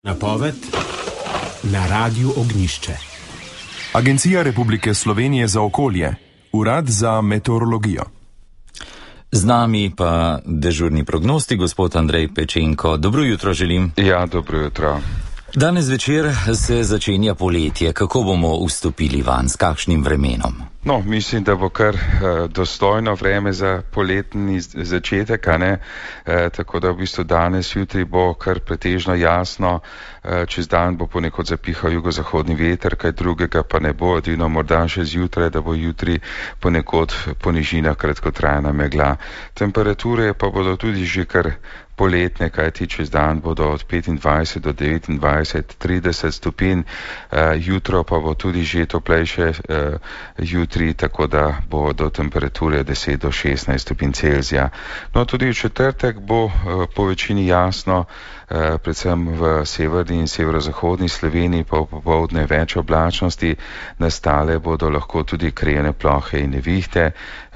Napoved na Radiu Ognjišče. Agencija Republike Slovenije za okolje, Urad za meteorologijo. Z nami pa dežurni prognostik, gospod Andrej Pečenko. Dobro jutro želim. Ja, dobro jutro. Danes večer se začenja poletje. Kako bomo vstopili van, s kakšnim vremenom? No, mislim, da bo kar dostojno vreme za poletni začetek, tako da v bistvu danes, jutri bo kar pretežno jasno, čez dan bo ponekod zapihal jugozahodni veter, kaj drugega pa ne bo, edino morda še zjutraj, da bo jutri ponekod po nižinah kratkotrajna megla. Temperature pa bodo tudi že kar poletne, kajti čez dan bodo od 25 do 29, 30 stopinj, jutro pa bo tudi že toplejše jutri, tako da bo do temperature 10 do 16 stopinj Celzija. No, tudi v četrtek bo po večini jasno, predvsem v severni in severozahodni Sloveniji pa popoldne več oblačnosti, nastale bodo lahko tudi krajevne plohe in nevihte,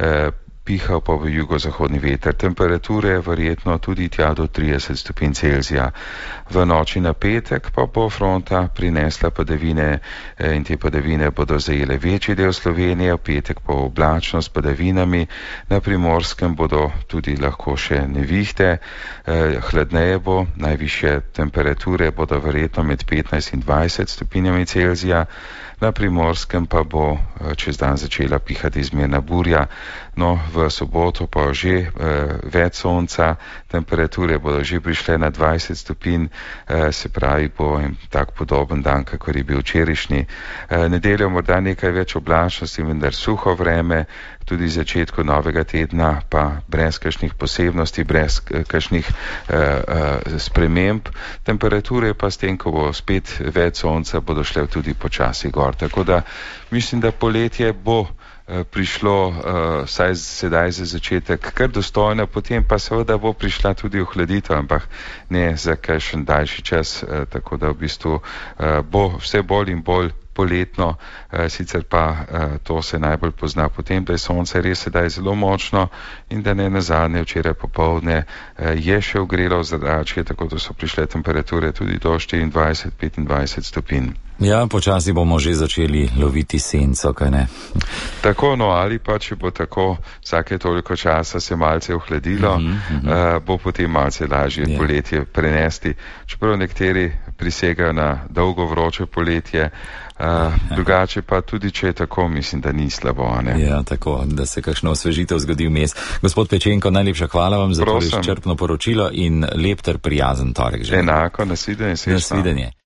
pihal pa v jugozahodni veter. Temperature verjetno tudi tja do 30 stopinj Celzija. V noči na petek pa bo fronta prinesla padavine in te padavine bodo zajele večji del Slovenije, v petek pa oblačno s padavinami, na Primorskem bodo tudi lahko še nevihte, hladneje bo, najvišje temperature bodo verjetno med 15 in 20 stopinjami Celzija, na Primorskem pa bo čez dan začela pihati zmerna burja, no v soboto pa že več sonca, temperature bodo že prišle na 20 stopinj, se pravi bo tak podoben dan, kakor je bil včerajšnji. Nedeljo morda nekaj več oblačnosti, vendar suho vreme, tudi začetku novega tedna pa brez kakšnih posebnosti, brez kakšnih sprememb. Temperature pa s tem, ko bo spet več sonca, bodo šle tudi počasi gor. Tako da mislim, da poletje bo prišlo vsaj sedaj za začetek kar dostojno, potem pa seveda bo prišla tudi ohladitev, ampak ne za kakšen daljši čas, tako da v bistvu bo vse bolj in bolj poletno, sicer pa to se najbolj pozna potem, da je sonce res sedaj zelo močno in da ne nazadnje včeraj popoldne je še ogrelo ozračje, tako da so prišle temperature tudi do 24-25 stopinj. Ja, počasi bomo že začeli loviti senco, kaj ne? Tako, no, ali pa, če bo tako vsake toliko časa se malce ohladilo, bo potem malce lažje poletje prenesti. Čeprav nekateri prisegajo na dolgo vroče poletje, drugače pa tudi, če je tako, mislim, da ni slabo, ne? Ja, tako, da se kakšno osvežitev zgodi vmes. Gospod Pečenko, najlepša hvala vam za to izčrpno poročilo in lep ter prijazen torek. Enako, nasvidenje. Nasvidenje.